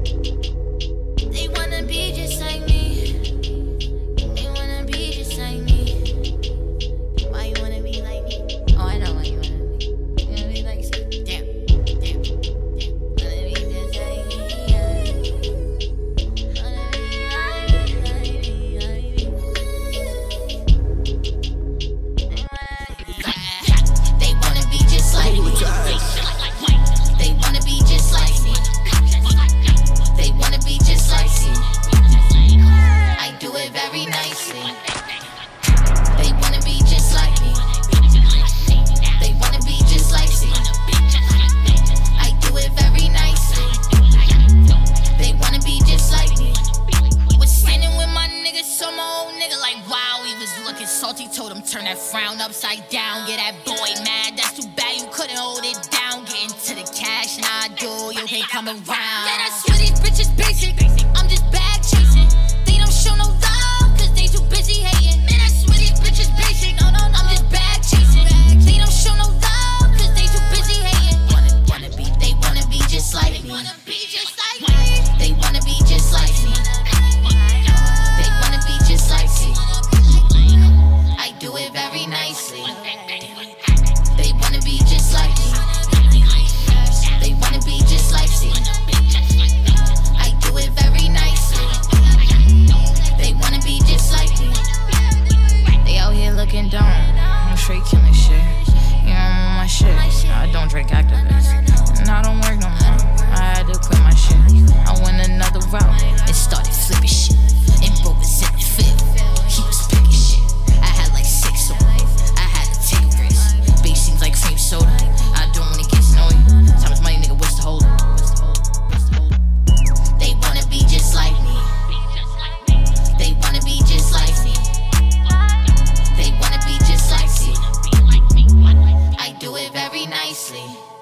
They wanna be just like me. They wanna be just like me. Why you wanna be like me? Oh, I know why you wanna be. You wanna be like me? Damn. Wanna be just like me, yeah. Wanna be like me. They wanna be just like me. They wanna be just like me. They wanna be just like me. I do it very nicely. They wanna be just like me. They wanna be just like me. I do it very nicely. They wanna be just like me. Was standing with my niggas, so my old nigga like wow, he was looking salty. Told him turn that frown upside down. Get that boy mad. That's too bad you couldn't hold it down. Get into the cash, and I do. You can't come around. Man, I swear these bitches basic. I'm just bag chasing. They don't show no love, cause they too busy hating. Man, I swear these bitches basic. I'm just bag chasing. They don't show no love, cause they too busy hating. They wanna be just like me. They wanna be just like me. They wanna be just like me. I do it very nicely. They wanna be just like me. They wanna be just like me. I do it very nicely. They wanna be just like me. They out here looking dumb. I'm straight killing shit. You know I'm on my shit. I don't drink activists. And I don't work no more. I had to quit my shit. I went another route and started flipping shit. And bro was in the fifth. He was picking shit. I had like 6 on it. I had to take a risk. Bass seems like cream soda. I don't wanna get snowy. Time's money, nigga, what's the hold? They wanna be just like me. They wanna be just like me. They wanna be just like me. I do it very nicely.